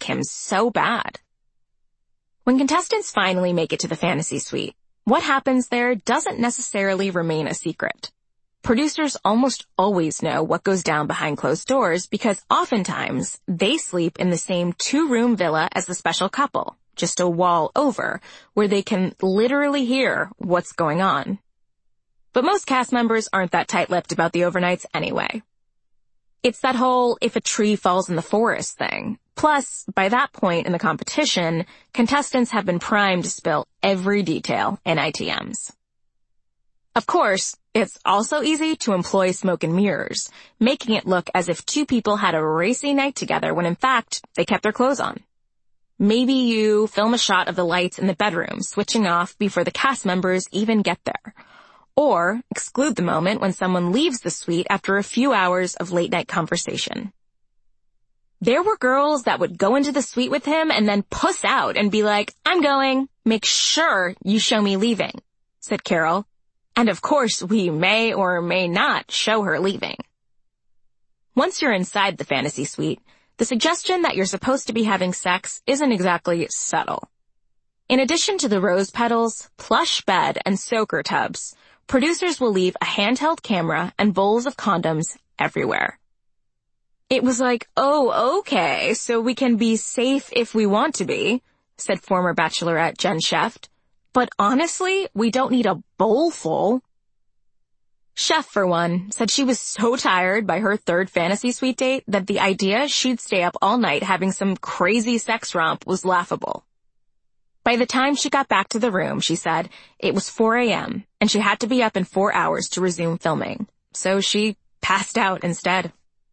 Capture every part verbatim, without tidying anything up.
him so bad. When contestants finally make it to the fantasy suite, what happens there doesn't necessarily remain a secret. Producers almost always know what goes down behind closed doors because oftentimes they sleep in the same two-room villa as the special couple, just a wall over, where they can literally hear what's going on. But most cast members aren't that tight-lipped about the overnights anyway. It's that whole if a tree falls in the forest thing. Plus, by that point in the competition, contestants have been primed to spill every detail in I T Ms. Of course, it's also easy to employ smoke and mirrors, making it look as if two people had a racy night together when in fact they kept their clothes on. Maybe you film a shot of the lights in the bedroom switching off before the cast members even get there. Or exclude the moment when someone leaves the suite after a few hours of late-night conversation. There were girls that would go into the suite with him and then puss out and be like, "I'm going. Make sure you show me leaving," said Carol. And of course, we may or may not show her leaving. Once you're inside the fantasy suite, the suggestion that you're supposed to be having sex isn't exactly subtle. In addition to the rose petals, plush bed, and soaker tubs, producers will leave a handheld camera and bowls of condoms everywhere. It was like, oh, okay, so we can be safe if we want to be, said former Bachelorette Jen Sheft. But honestly, we don't need a bowl full. Chef, for one, said she was so tired by her third fantasy suite date that the idea she'd stay up all night having some crazy sex romp was laughable. By the time she got back to the room, she said, it was four a.m. and she had to be up in four hours to resume filming, so she passed out instead.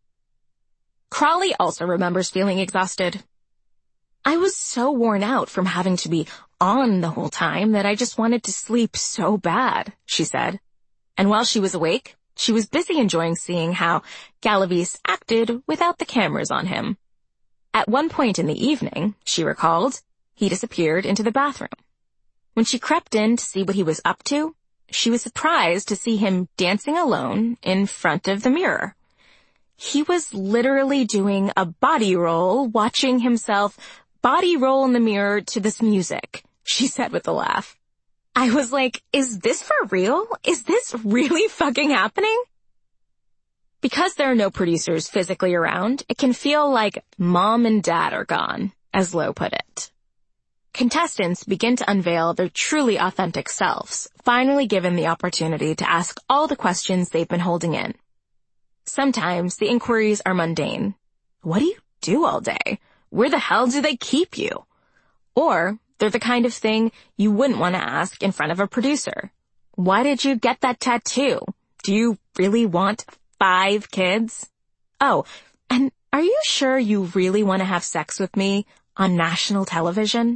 Crawley also remembers feeling exhausted. I was so worn out from having to be on the whole time that I just wanted to sleep so bad, she said. And while she was awake, she was busy enjoying seeing how Galavis acted without the cameras on him. At one point in the evening, she recalled, he disappeared into the bathroom. When she crept in to see what he was up to, she was surprised to see him dancing alone in front of the mirror. He was literally doing a body roll, watching himself body roll in the mirror to this music, she said with a laugh. I was like, is this for real? Is this really fucking happening? Because there are no producers physically around, it can feel like mom and dad are gone, as Lowe put it. Contestants begin to unveil their truly authentic selves, finally given the opportunity to ask all the questions they've been holding in. Sometimes the inquiries are mundane. What do you do all day? Where the hell do they keep you? Or they're the kind of thing you wouldn't want to ask in front of a producer. Why did you get that tattoo? Do you really want five kids? Oh, and are you sure you really want to have sex with me on national television?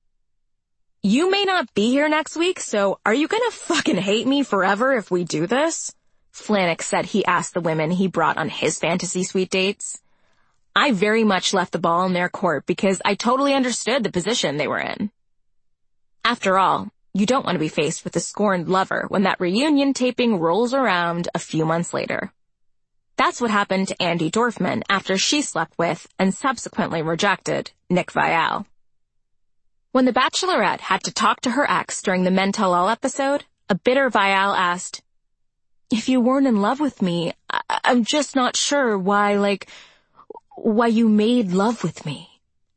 You may not be here next week, so are you gonna fucking hate me forever if we do this? Flanick said he asked the women he brought on his fantasy suite dates. I very much left the ball in their court because I totally understood the position they were in. After all, you don't want to be faced with a scorned lover when that reunion taping rolls around a few months later. That's what happened to Andi Dorfman after she slept with and subsequently rejected Nick Viall. When the Bachelorette had to talk to her ex during the Men Tell All episode, a bitter Viall asked, if you weren't in love with me, I- I'm just not sure why, like, why you made love with me.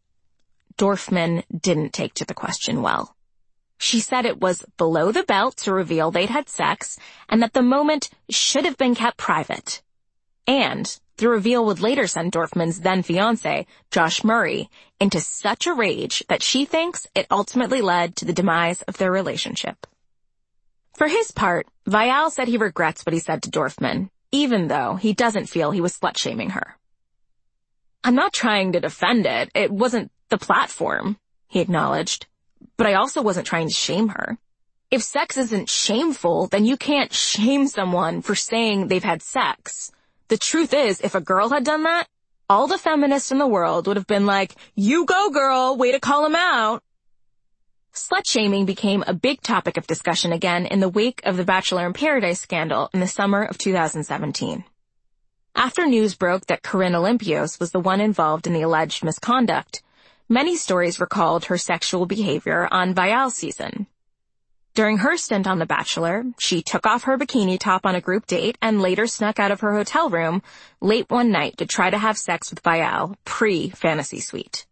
Dorfman didn't take to the question well. She said it was below the belt to reveal they'd had sex and that the moment should have been kept private. And the reveal would later send Dorfman's then-fiancé, Josh Murray, into such a rage that she thinks it ultimately led to the demise of their relationship. For his part, Viall said he regrets what he said to Dorfman, even though he doesn't feel he was slut-shaming her. I'm not trying to defend it. It wasn't the platform, he acknowledged. But I also wasn't trying to shame her. If sex isn't shameful, then you can't shame someone for saying they've had sex. The truth is, if a girl had done that, all the feminists in the world would have been like, you go girl, way to call him out. Slut-shaming became a big topic of discussion again in the wake of the Bachelor in Paradise scandal in the summer of two thousand seventeen. After news broke that Corinne Olympios was the one involved in the alleged misconduct, Many stories recalled her sexual behavior on Vial's season. During her stint on The Bachelor, she took off her bikini top on a group date and later snuck out of her hotel room late one night to try to have sex with Vial pre-Fantasy Suite.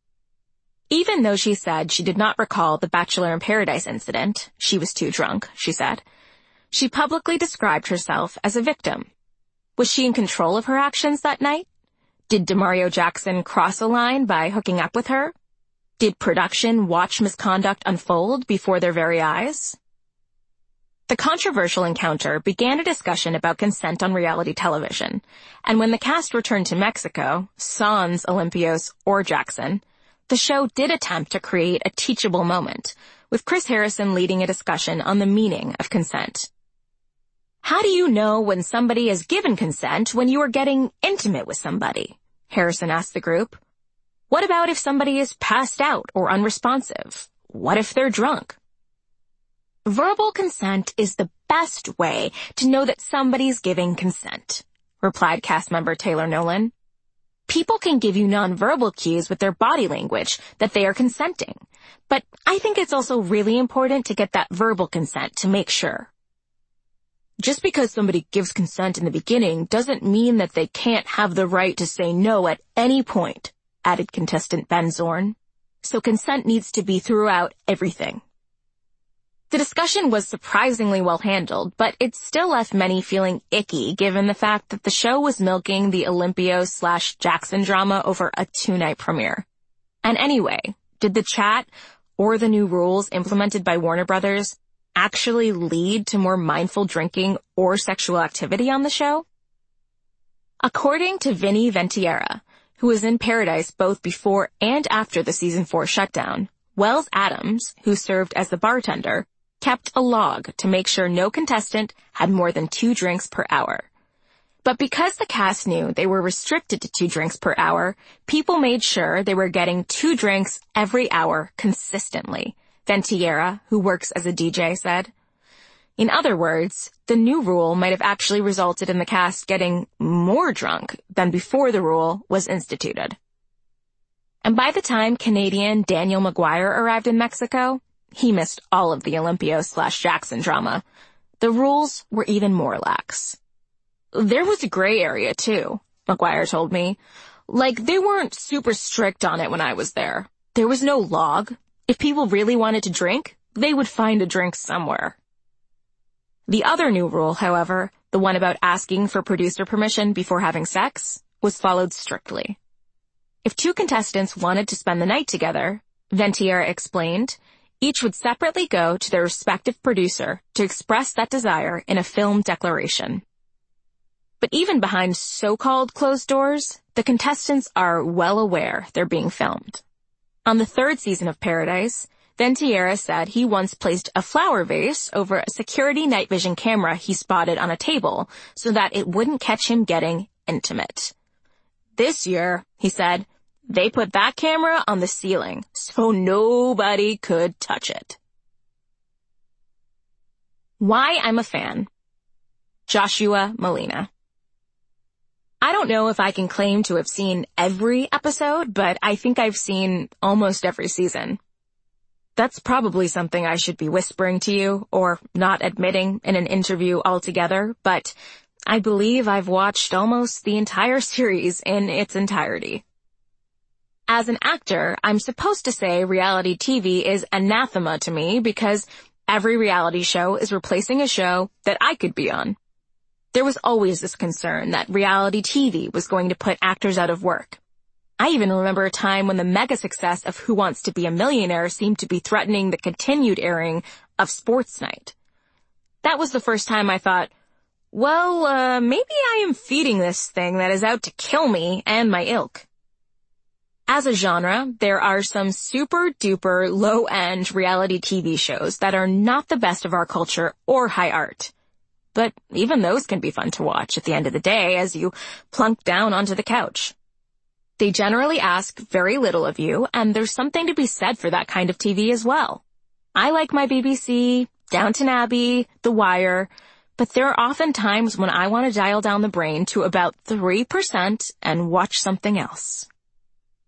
Even though she said she did not recall the Bachelor in Paradise incident, she was too drunk, she said, she publicly described herself as a victim. Was she in control of her actions that night? Did Demario Jackson cross a line by hooking up with her? Did production watch misconduct unfold before their very eyes? The controversial encounter began a discussion about consent on reality television, and when the cast returned to Mexico, sans Olympios or Jackson, the show did attempt to create a teachable moment, with Chris Harrison leading a discussion on the meaning of consent. How do you know when somebody has given consent when you are getting intimate with somebody? Harrison asked the group. What about if somebody is passed out or unresponsive? What if they're drunk? Verbal consent is the best way to know that somebody's giving consent, replied cast member Taylor Nolan. People can give you nonverbal cues with their body language that they are consenting, but I think it's also really important to get that verbal consent to make sure. Just because somebody gives consent in the beginning doesn't mean that they can't have the right to say no at any point, added contestant Ben Zorn. So consent needs to be throughout everything. The discussion was surprisingly well handled, but it still left many feeling icky given the fact that the show was milking the Olympios slash Jackson drama over a two-night premiere. And anyway, did the chat or the new rules implemented by Warner Brothers actually lead to more mindful drinking or sexual activity on the show? According to Vinny Ventiera, who was in Paradise both before and after the season four shutdown, Wells Adams, who served as the bartender, kept a log to make sure no contestant had more than two drinks per hour. But because the cast knew they were restricted to two drinks per hour, people made sure they were getting two drinks every hour consistently, Ventiera, who works as a D J, said. In other words, the new rule might have actually resulted in the cast getting more drunk than before the rule was instituted. And by the time Canadian Daniel Maguire arrived in Mexico, he missed all of the Olympios slash Jackson drama. The rules were even more lax. There was a gray area too, Maguire told me. Like, they weren't super strict on it when I was there. There was no log. If people really wanted to drink, they would find a drink somewhere. The other new rule, however, the one about asking for producer permission before having sex, was followed strictly. If two contestants wanted to spend the night together, Ventiera explained, each would separately go to their respective producer to express that desire in a film declaration. But even behind so-called closed doors, the contestants are well aware they're being filmed. On the third season of Paradise, Ventiera said he once placed a flower vase over a security night vision camera he spotted on a table so that it wouldn't catch him getting intimate. This year, he said, they put that camera on the ceiling so nobody could touch it. Why I'm a fan. Joshua Malina. I don't know if I can claim to have seen every episode, but I think I've seen almost every season. That's probably something I should be whispering to you or not admitting in an interview altogether, but I believe I've watched almost the entire series in its entirety. As an actor, I'm supposed to say reality T V is anathema to me because every reality show is replacing a show that I could be on. There was always this concern that reality T V was going to put actors out of work. I even remember a time when the mega success of Who Wants to Be a Millionaire seemed to be threatening the continued airing of Sports Night. That was the first time I thought, well, uh, maybe I am feeding this thing that is out to kill me and my ilk. As a genre, there are some super duper low-end reality T V shows that are not the best of our culture or high art. But even those can be fun to watch at the end of the day as you plunk down onto the couch. They generally ask very little of you, and there's something to be said for that kind of T V as well. I like my B B C, Downton Abbey, The Wire, but there are often times when I want to dial down the brain to about three percent and watch something else.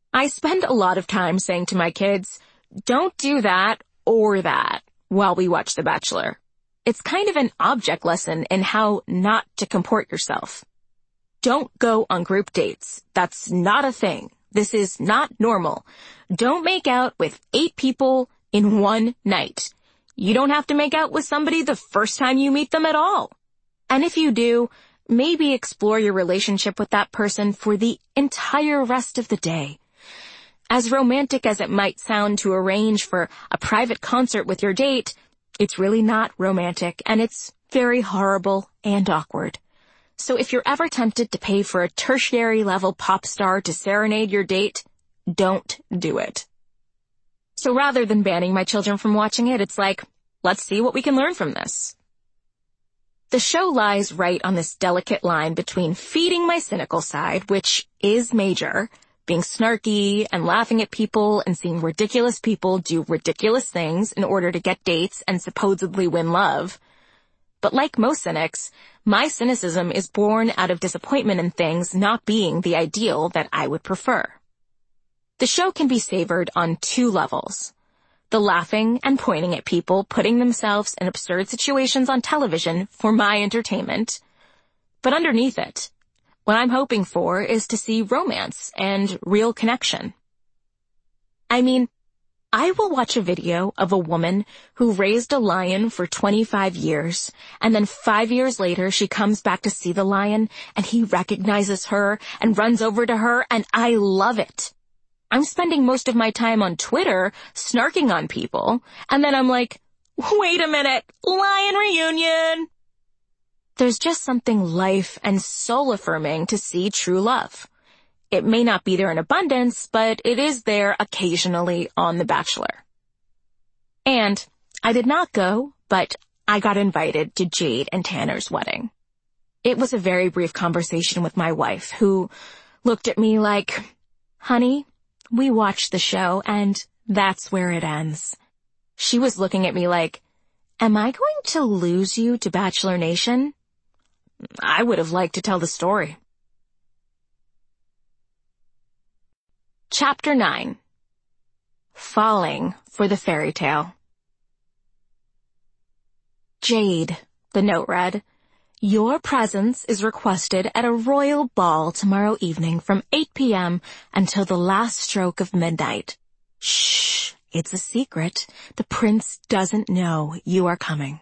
I spend a lot of time saying to my kids, don't do that or that while we watch The Bachelor. It's kind of an object lesson in how not to comport yourself. Don't go on group dates. That's not a thing. This is not normal. Don't make out with eight people in one night. You don't have to make out with somebody the first time you meet them at all. And if you do, maybe explore your relationship with that person for the entire rest of the day. As romantic as it might sound to arrange for a private concert with your date, it's really not romantic, and it's very horrible and awkward. So if you're ever tempted to pay for a tertiary-level pop star to serenade your date, don't do it. So rather than banning my children from watching it, it's like, let's see what we can learn from this. The show lies right on this delicate line between feeding my cynical side, which is major, being snarky and laughing at people and seeing ridiculous people do ridiculous things in order to get dates and supposedly win love. But like most cynics, my cynicism is born out of disappointment in things not being the ideal that I would prefer. The show can be savored on two levels. The laughing and pointing at people putting themselves in absurd situations on television for my entertainment. But underneath it, what I'm hoping for is to see romance and real connection. I mean, I will watch a video of a woman who raised a lion for twenty-five years, and then five years later she comes back to see the lion, and he recognizes her and runs over to her, and I love it. I'm spending most of my time on Twitter snarking on people, and then I'm like, wait a minute, lion reunion! There's just something life and soul-affirming to see true love. It may not be there in abundance, but it is there occasionally on The Bachelor. And I did not go, but I got invited to Jade and Tanner's wedding. It was a very brief conversation with my wife, who looked at me like, honey, we watched the show, and that's where it ends. She was looking at me like, am I going to lose you to Bachelor Nation? I would have liked to tell the story. Chapter nine. Falling for the Fairy Tale. Jade, the note read, your presence is requested at a royal ball tomorrow evening from eight p.m. until the last stroke of midnight. Shh, it's a secret. The prince doesn't know you are coming.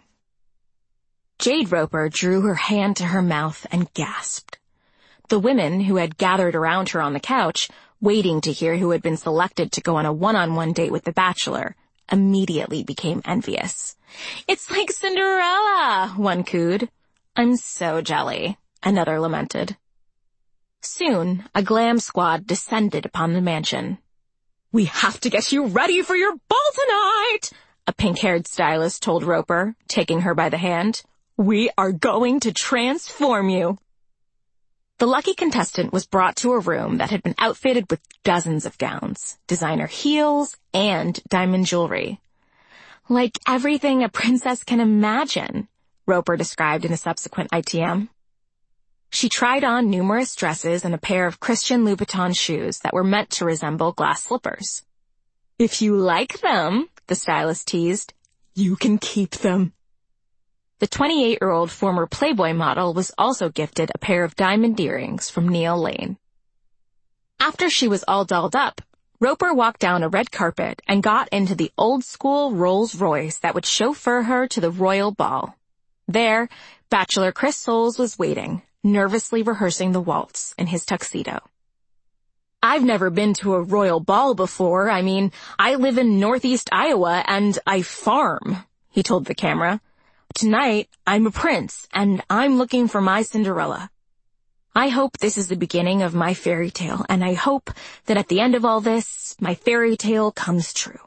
Jade Roper drew her hand to her mouth and gasped. The women who had gathered around her on the couch, waiting to hear who had been selected to go on a one-on-one date with the Bachelor, immediately became envious. It's like Cinderella, one cooed. I'm so jelly, another lamented. Soon, a glam squad descended upon the mansion. We have to get you ready for your ball tonight, a pink-haired stylist told Roper, taking her by the hand. We are going to transform you. The lucky contestant was brought to a room that had been outfitted with dozens of gowns, designer heels, and diamond jewelry. Like everything a princess can imagine, Roper described in a subsequent I T M. She tried on numerous dresses and a pair of Christian Louboutin shoes that were meant to resemble glass slippers. If you like them, the stylist teased, you can keep them. The twenty-eight-year-old former Playboy model was also gifted a pair of diamond earrings from Neil Lane. After she was all dolled up, Roper walked down a red carpet and got into the old-school Rolls-Royce that would chauffeur her to the royal ball. There, Bachelor Chris Soules was waiting, nervously rehearsing the waltz in his tuxedo. I've never been to a royal ball before. I mean, I live in northeast Iowa and I farm, he told the camera. Tonight, I'm a prince, and I'm looking for my Cinderella. I hope this is the beginning of my fairy tale, and I hope that at the end of all this, my fairy tale comes true.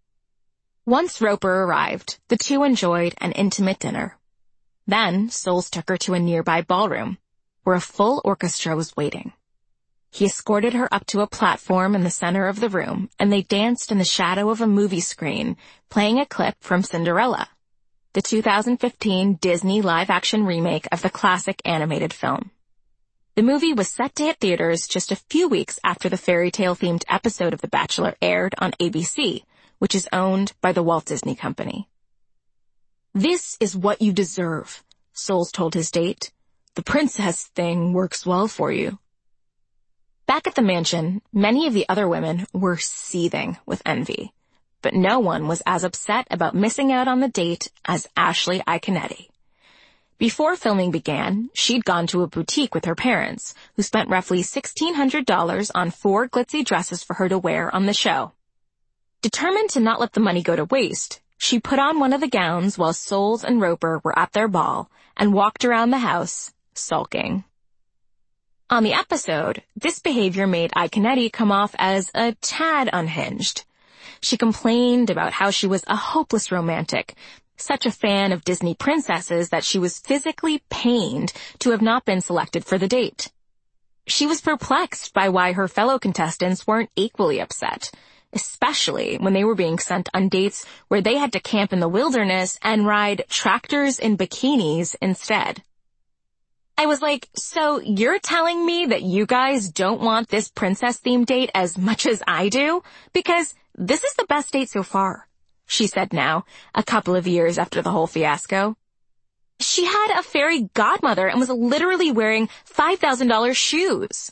Once Roper arrived, the two enjoyed an intimate dinner. Then, Soules took her to a nearby ballroom, where a full orchestra was waiting. He escorted her up to a platform in the center of the room, and they danced in the shadow of a movie screen, playing a clip from Cinderella, the two thousand fifteen Disney live-action remake of the classic animated film. The movie was set to hit theaters just a few weeks after the fairy tale-themed episode of The Bachelor aired on A B C, which is owned by the Walt Disney Company. "This is what you deserve," Soules told his date. "The princess thing works well for you." Back at the mansion, many of the other women were seething with envy, but no one was as upset about missing out on the date as Ashley Iaconetti. Before filming began, she'd gone to a boutique with her parents, who spent roughly sixteen hundred dollars on four glitzy dresses for her to wear on the show. Determined to not let the money go to waste, she put on one of the gowns while Soules and Roper were at their ball and walked around the house, sulking. On the episode, this behavior made Iaconetti come off as a tad unhinged. She complained about how she was a hopeless romantic, such a fan of Disney princesses that she was physically pained to have not been selected for the date. She was perplexed by why her fellow contestants weren't equally upset, especially when they were being sent on dates where they had to camp in the wilderness and ride tractors in bikinis instead. I was like, so you're telling me that you guys don't want this princess-themed date as much as I do? Because this is the best date so far, she said now, a couple of years after the whole fiasco. She had a fairy godmother and was literally wearing five thousand dollars shoes.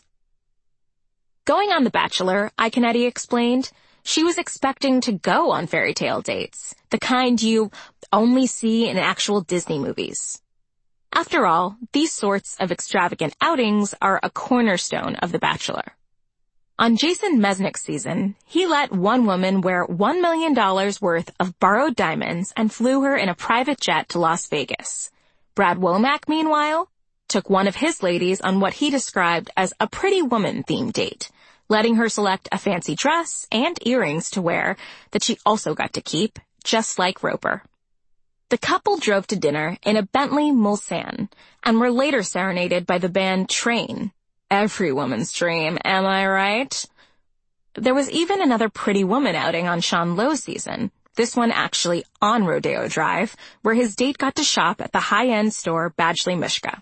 Going on The Bachelor, Iaconetti explained, she was expecting to go on fairy tale dates, the kind you only see in actual Disney movies. After all, these sorts of extravagant outings are a cornerstone of The Bachelor. On Jason Mesnick's season, he let one woman wear one million dollars worth of borrowed diamonds and flew her in a private jet to Las Vegas. Brad Womack, meanwhile, took one of his ladies on what he described as a pretty woman-themed date, letting her select a fancy dress and earrings to wear that she also got to keep, just like Roper. The couple drove to dinner in a Bentley Mulsanne and were later serenaded by the band Train. Every woman's dream, am I right? There was even another pretty woman outing on Sean Lowe's season, this one actually on Rodeo Drive, where his date got to shop at the high-end store Badgley Mischka.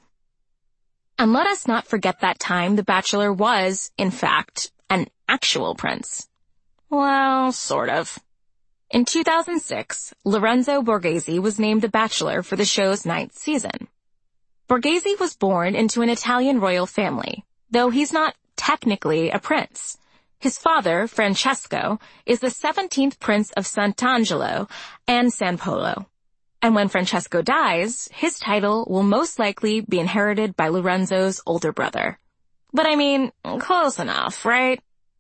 And let us not forget that time The Bachelor was, in fact, an actual prince. Well, sort of. In two thousand six, Lorenzo Borghese was named The Bachelor for the show's ninth season. Borghese was born into an Italian royal family, though he's not technically a prince. His father, Francesco, is the seventeenth Prince of Sant'Angelo and San Polo. And when Francesco dies, his title will most likely be inherited by Lorenzo's older brother. But I mean, close enough, right?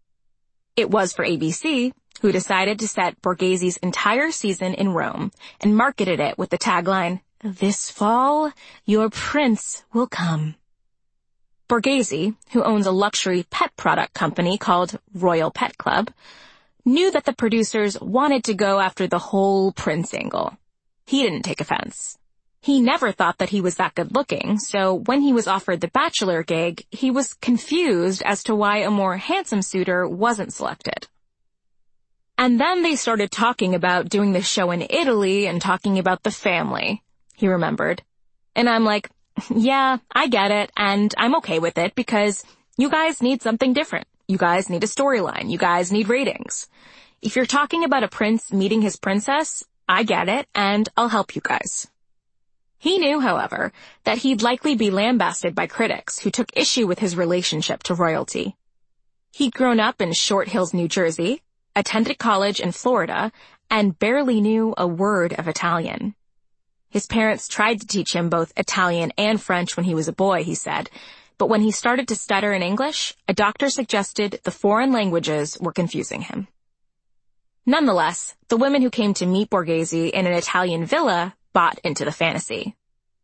It was for A B C, who decided to set Borghese's entire season in Rome and marketed it with the tagline, "This fall, your prince will come." Borghese, who owns a luxury pet product company called Royal Pet Club, knew that the producers wanted to go after the whole prince angle. He didn't take offense. He never thought that he was that good looking, so when he was offered the Bachelor gig, he was confused as to why a more handsome suitor wasn't selected. And then they started talking about doing the show in Italy and talking about the family, he remembered. And I'm like, yeah, I get it, and I'm okay with it because you guys need something different. You guys need a storyline. You guys need ratings. If you're talking about a prince meeting his princess, I get it, and I'll help you guys. He knew, however, that he'd likely be lambasted by critics who took issue with his relationship to royalty. He'd grown up in Short Hills, New Jersey, attended college in Florida, and barely knew a word of Italian. His parents tried to teach him both Italian and French when he was a boy, he said, but when he started to stutter in English, a doctor suggested the foreign languages were confusing him. Nonetheless, the women who came to meet Borghese in an Italian villa bought into the fantasy.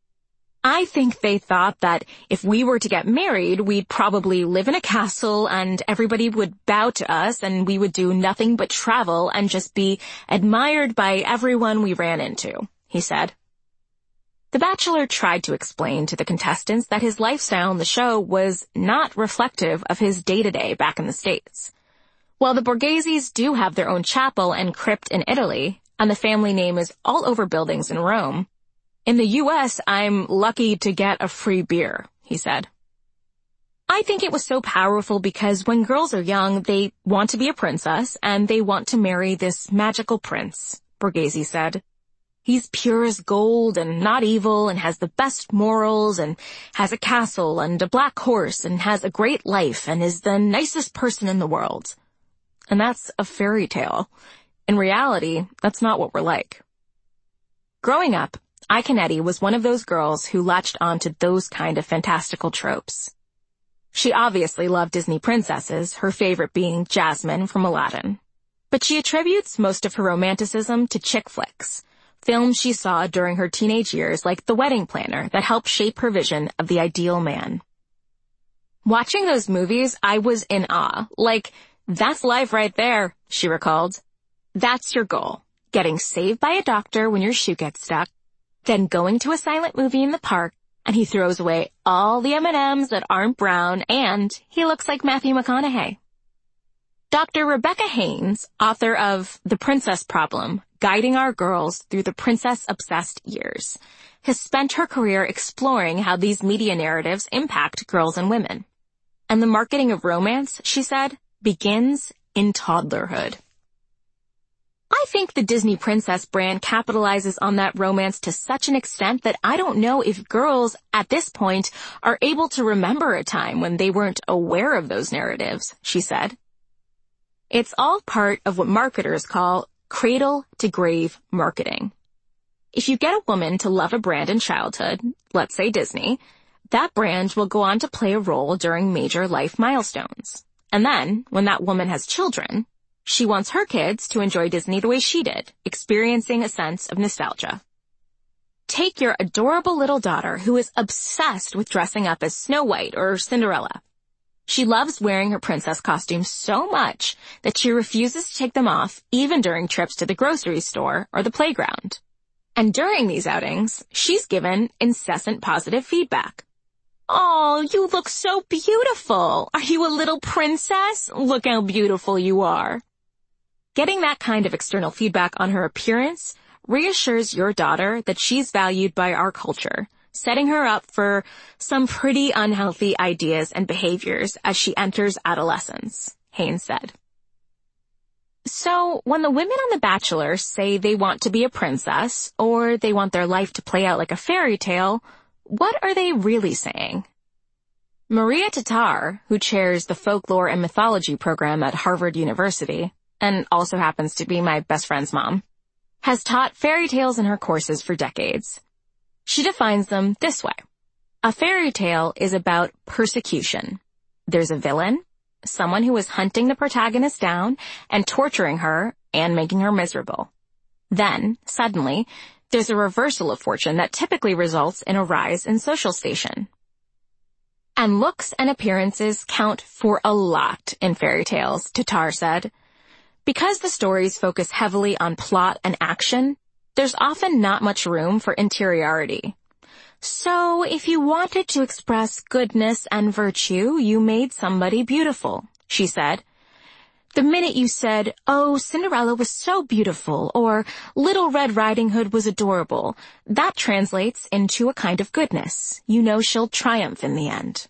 I think they thought that if we were to get married, we'd probably live in a castle and everybody would bow to us and we would do nothing but travel and just be admired by everyone we ran into, he said. The Bachelor tried to explain to the contestants that his lifestyle on the show was not reflective of his day-to-day back in the States. While the Borgheses do have their own chapel and crypt in Italy, and the family name is all over buildings in Rome, in the U S, I'm lucky to get a free beer, he said. I think it was so powerful because when girls are young, they want to be a princess and they want to marry this magical prince, Borghese said. He's pure as gold and not evil and has the best morals and has a castle and a black horse and has a great life and is the nicest person in the world. And that's a fairy tale. In reality, that's not what we're like. Growing up, Iaconetti was one of those girls who latched onto those kind of fantastical tropes. She obviously loved Disney princesses, her favorite being Jasmine from Aladdin. But she attributes most of her romanticism to chick flicks, films she saw during her teenage years like The Wedding Planner that helped shape her vision of the ideal man. Watching those movies, I was in awe. Like, that's life right there, she recalled. That's your goal. Getting saved by a doctor when your shoe gets stuck, then going to a silent movie in the park, and he throws away all the M and M's that aren't brown, and he looks like Matthew McConaughey. Doctor Rebecca Haynes, author of The Princess Problem, Guiding Our Girls Through the Princess-Obsessed Years, has spent her career exploring how these media narratives impact girls and women. And the marketing of romance, she said, begins in toddlerhood. I think the Disney Princess brand capitalizes on that romance to such an extent that I don't know if girls at this point are able to remember a time when they weren't aware of those narratives, she said. It's all part of what marketers call cradle-to-grave marketing. If you get a woman to love a brand in childhood, let's say Disney, that brand will go on to play a role during major life milestones. And then, when that woman has children, she wants her kids to enjoy Disney the way she did, experiencing a sense of nostalgia. Take your adorable little daughter who is obsessed with dressing up as Snow White or Cinderella. She loves wearing her princess costumes so much that she refuses to take them off even during trips to the grocery store or the playground. And during these outings, she's given incessant positive feedback. "Oh, you look so beautiful. Are you a little princess? Look how beautiful you are." Getting that kind of external feedback on her appearance reassures your daughter that she's valued by our culture, setting her up for some pretty unhealthy ideas and behaviors as she enters adolescence, Haynes said. So, when the women on The Bachelor say they want to be a princess, or they want their life to play out like a fairy tale, what are they really saying? Maria Tatar, who chairs the Folklore and Mythology program at Harvard University, and also happens to be my best friend's mom, has taught fairy tales in her courses for decades. She defines them this way. A fairy tale is about persecution. There's a villain, someone who is hunting the protagonist down and torturing her and making her miserable. Then, suddenly, there's a reversal of fortune that typically results in a rise in social station. And looks and appearances count for a lot in fairy tales, Tatar said. Because the stories focus heavily on plot and action, there's often not much room for interiority. So, if you wanted to express goodness and virtue, you made somebody beautiful, she said. The minute you said, "Oh, Cinderella was so beautiful," or "Little Red Riding Hood was adorable," that translates into a kind of goodness. You know she'll triumph in the end.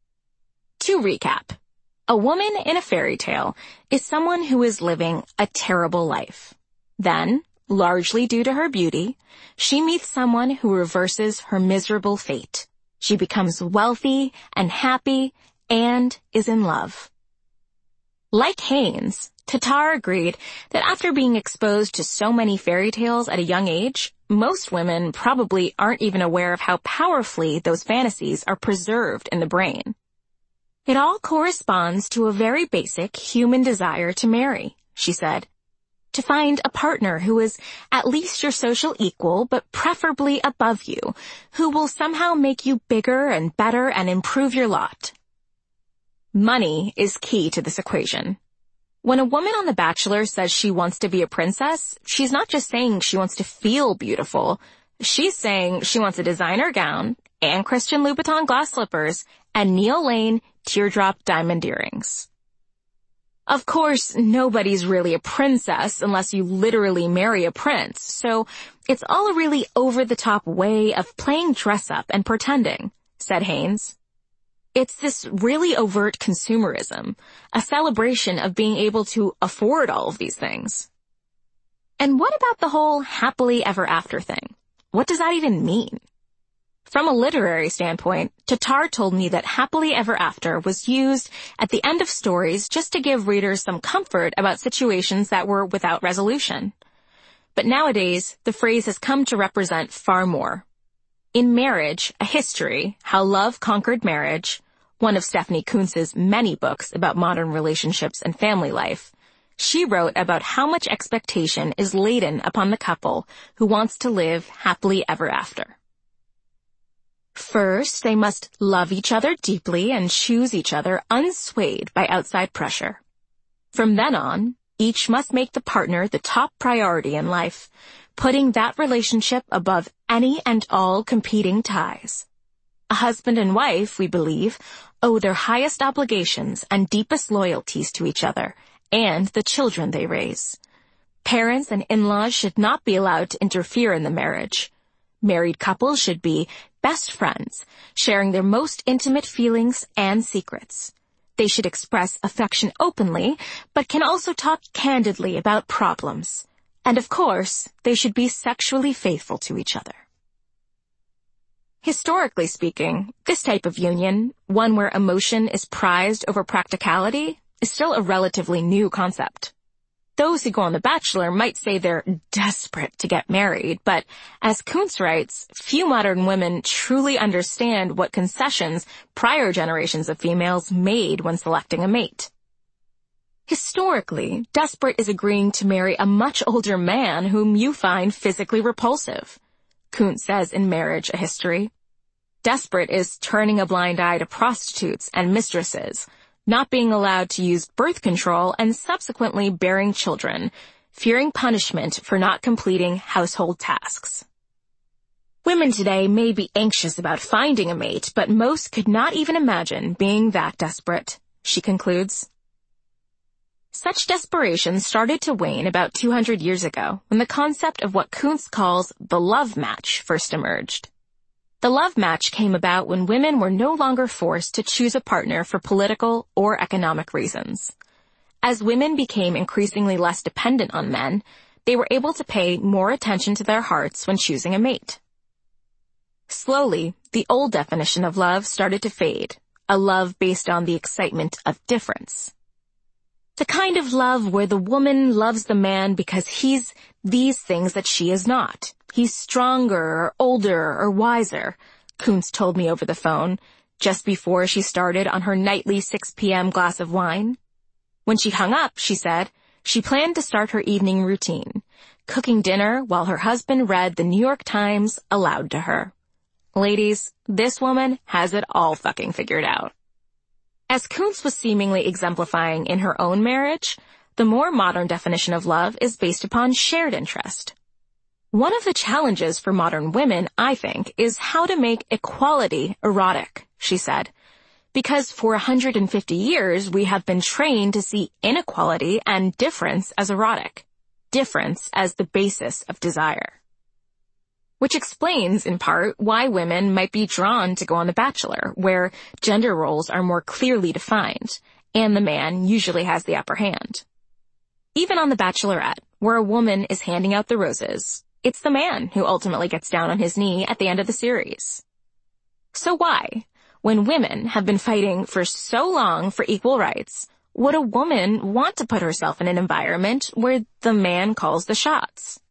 To recap, a woman in a fairy tale is someone who is living a terrible life. Then, largely due to her beauty, she meets someone who reverses her miserable fate. She becomes wealthy and happy and is in love. Like Haynes, Tatar agreed that after being exposed to so many fairy tales at a young age, most women probably aren't even aware of how powerfully those fantasies are preserved in the brain. It all corresponds to a very basic human desire to marry, she said. To find a partner who is at least your social equal, but preferably above you, who will somehow make you bigger and better and improve your lot. Money is key to this equation. When a woman on The Bachelor says she wants to be a princess, she's not just saying she wants to feel beautiful. She's saying she wants a designer gown and Christian Louboutin glass slippers and Neil Lane teardrop diamond earrings. Of course, nobody's really a princess unless you literally marry a prince, so it's all a really over-the-top way of playing dress-up and pretending, said Haynes. It's this really overt consumerism, a celebration of being able to afford all of these things. And what about the whole happily ever after thing? What does that even mean? From a literary standpoint, Tatar told me that happily ever after was used at the end of stories just to give readers some comfort about situations that were without resolution. But nowadays, the phrase has come to represent far more. In Marriage, a History, How Love Conquered Marriage, one of Stephanie Kuntz's many books about modern relationships and family life, she wrote about how much expectation is laden upon the couple who wants to live happily ever after. First, they must love each other deeply and choose each other unswayed by outside pressure. From then on, each must make the partner the top priority in life, putting that relationship above any and all competing ties. A husband and wife, we believe, owe their highest obligations and deepest loyalties to each other and the children they raise. Parents and in-laws should not be allowed to interfere in the marriage. Married couples should be best friends, sharing their most intimate feelings and secrets. They should express affection openly, but can also talk candidly about problems. And of course, they should be sexually faithful to each other. Historically speaking, this type of union, one where emotion is prized over practicality, is still a relatively new concept. Those who go on The Bachelor might say they're desperate to get married, but as Kuntz writes, few modern women truly understand what concessions prior generations of females made when selecting a mate. Historically, desperate is agreeing to marry a much older man whom you find physically repulsive. Kuntz says in Marriage, a History, desperate is turning a blind eye to prostitutes and mistresses, not being allowed to use birth control and subsequently bearing children, fearing punishment for not completing household tasks. Women today may be anxious about finding a mate, but most could not even imagine being that desperate, she concludes. Such desperation started to wane about two hundred years ago when the concept of what Kuntz calls the love match first emerged. The love match came about when women were no longer forced to choose a partner for political or economic reasons. As women became increasingly less dependent on men, they were able to pay more attention to their hearts when choosing a mate. Slowly, the old definition of love started to fade, a love based on the excitement of difference. The kind of love where the woman loves the man because he's these things that she is not. He's stronger or older or wiser, Kuntz told me over the phone, just before she started on her nightly six p.m. glass of wine. When she hung up, she said, she planned to start her evening routine, cooking dinner while her husband read the New York Times aloud to her. Ladies, this woman has it all fucking figured out. As Kuntz was seemingly exemplifying in her own marriage, the more modern definition of love is based upon shared interest. One of the challenges for modern women, I think, is how to make equality erotic, she said. Because for one hundred fifty years, we have been trained to see inequality and difference as erotic, difference as the basis of desire. Which explains, in part, why women might be drawn to go on The Bachelor, where gender roles are more clearly defined, and the man usually has the upper hand. Even on The Bachelorette, where a woman is handing out the roses, it's the man who ultimately gets down on his knee at the end of the series. So why, when women have been fighting for so long for equal rights, would a woman want to put herself in an environment where the man calls the shots?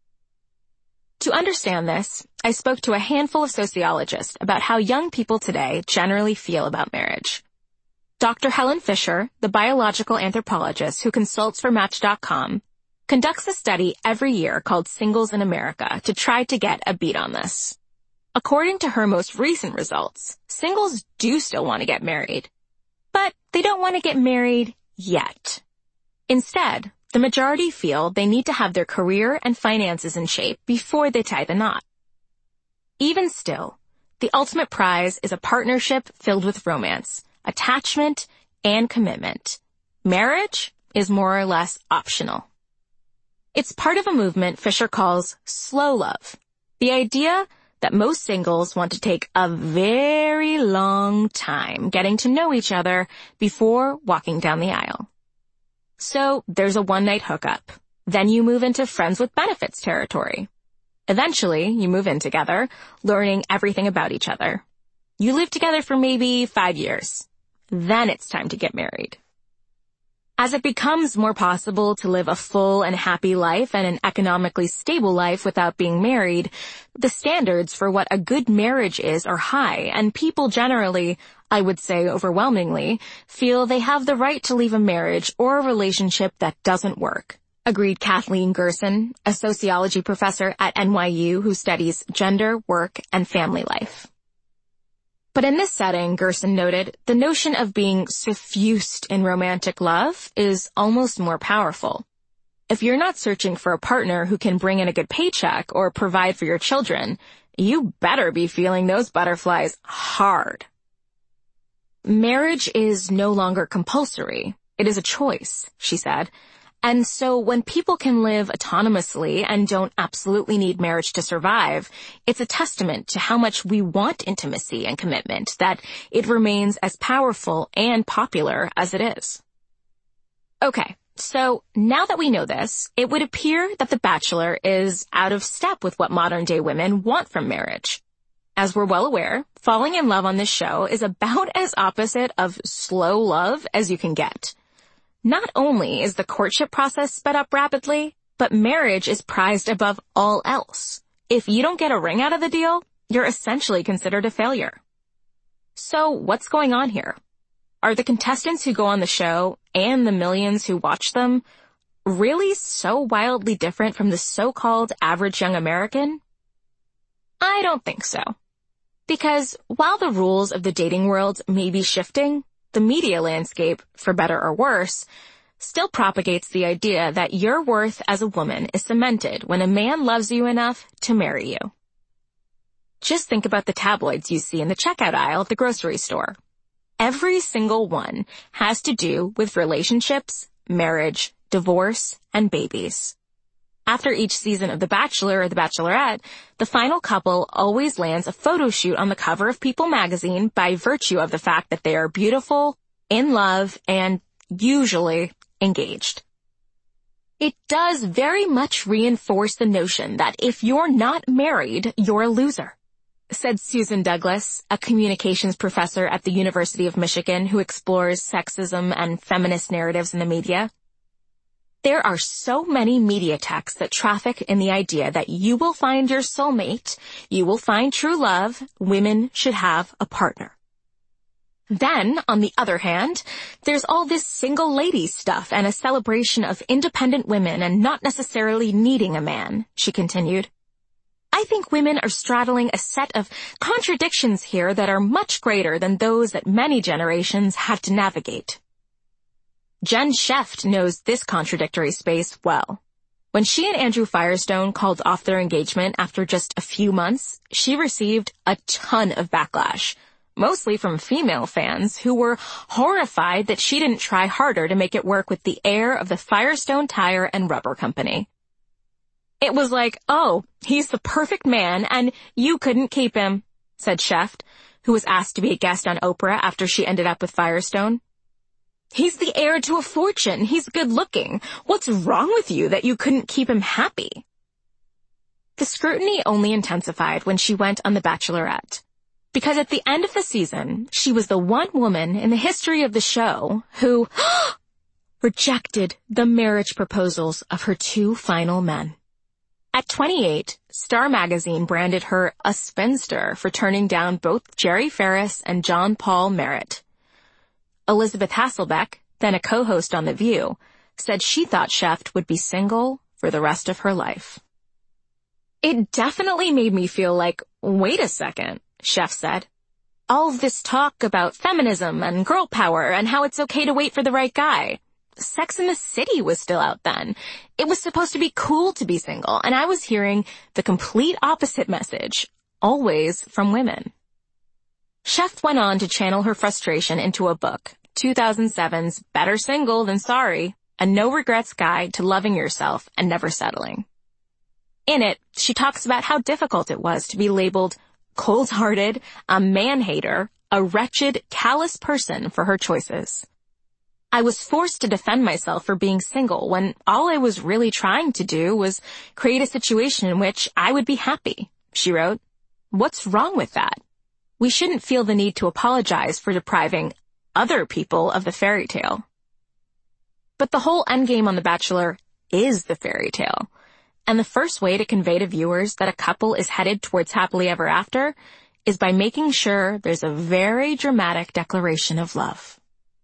To understand this, I spoke to a handful of sociologists about how young people today generally feel about marriage. Doctor Helen Fisher, the biological anthropologist who consults for Match dot com, conducts a study every year called Singles in America to try to get a beat on this. According to her most recent results, singles do still want to get married, but they don't want to get married yet. Instead, the majority feel they need to have their career and finances in shape before they tie the knot. Even still, the ultimate prize is a partnership filled with romance, attachment, and commitment. Marriage is more or less optional. It's part of a movement Fisher calls slow love, the idea that most singles want to take a very long time getting to know each other before walking down the aisle. So there's a one-night hookup. Then you move into friends with benefits territory. Eventually, you move in together, learning everything about each other. You live together for maybe five years. Then it's time to get married. As it becomes more possible to live a full and happy life and an economically stable life without being married, the standards for what a good marriage is are high, and people generally, I would say overwhelmingly, feel they have the right to leave a marriage or a relationship that doesn't work, agreed Kathleen Gerson, a sociology professor at N Y U who studies gender, work, and family life. But in this setting, Gerson noted, the notion of being suffused in romantic love is almost more powerful. If you're not searching for a partner who can bring in a good paycheck or provide for your children, you better be feeling those butterflies hard. Marriage is no longer compulsory. It is a choice, she said. And so when people can live autonomously and don't absolutely need marriage to survive, it's a testament to how much we want intimacy and commitment that it remains as powerful and popular as it is. Okay, so now that we know this, it would appear that The Bachelor is out of step with what modern-day women want from marriage. As we're well aware, falling in love on this show is about as opposite of slow love as you can get. Not only is the courtship process sped up rapidly, but marriage is prized above all else. If you don't get a ring out of the deal, you're essentially considered a failure. So what's going on here? Are the contestants who go on the show and the millions who watch them really so wildly different from the so-called average young American? I don't think so. Because while the rules of the dating world may be shifting, the media landscape, for better or worse, still propagates the idea that your worth as a woman is cemented when a man loves you enough to marry you. Just think about the tabloids you see in the checkout aisle at the grocery store. Every single one has to do with relationships, marriage, divorce, and babies. After each season of The Bachelor or The Bachelorette, the final couple always lands a photo shoot on the cover of People magazine by virtue of the fact that they are beautiful, in love, and usually engaged. It does very much reinforce the notion that if you're not married, you're a loser, said Susan Douglas, a communications professor at the University of Michigan who explores sexism and feminist narratives in the media. There are so many media texts that traffic in the idea that you will find your soulmate, you will find true love, women should have a partner. Then, on the other hand, there's all this single lady stuff and a celebration of independent women and not necessarily needing a man, she continued. I think women are straddling a set of contradictions here that are much greater than those that many generations had to navigate. Jen Sheft knows this contradictory space well. When she and Andrew Firestone called off their engagement after just a few months, she received a ton of backlash, mostly from female fans who were horrified that she didn't try harder to make it work with the heir of the Firestone Tire and Rubber Company. It was like, oh, he's the perfect man and you couldn't keep him, said Sheft, who was asked to be a guest on Oprah after she ended up with Firestone. He's the heir to a fortune. He's good looking. What's wrong with you that you couldn't keep him happy? The scrutiny only intensified when she went on The Bachelorette. Because at the end of the season, she was the one woman in the history of the show who rejected the marriage proposals of her two final men. At twenty-eight, Star Magazine branded her a spinster for turning down both Jerry Ferris and John Paul Merritt. Elizabeth Hasselbeck, then a co-host on The View, said she thought Sheft would be single for the rest of her life. It definitely made me feel like, wait a second, Sheft said. All of this talk about feminism and girl power and how it's okay to wait for the right guy. Sex and the City was still out then. It was supposed to be cool to be single, and I was hearing the complete opposite message, always from women. Sheft went on to channel her frustration into a book, two thousand seven's Better Single Than Sorry, a no-regrets guide to loving yourself and never settling. In it, she talks about how difficult it was to be labeled cold-hearted, a man-hater, a wretched, callous person for her choices. I was forced to defend myself for being single when all I was really trying to do was create a situation in which I would be happy, she wrote. What's wrong with that? We shouldn't feel the need to apologize for depriving other people of the fairy tale. But the whole endgame on The Bachelor is the fairy tale. And the first way to convey to viewers that a couple is headed towards happily ever after is by making sure there's a very dramatic declaration of love.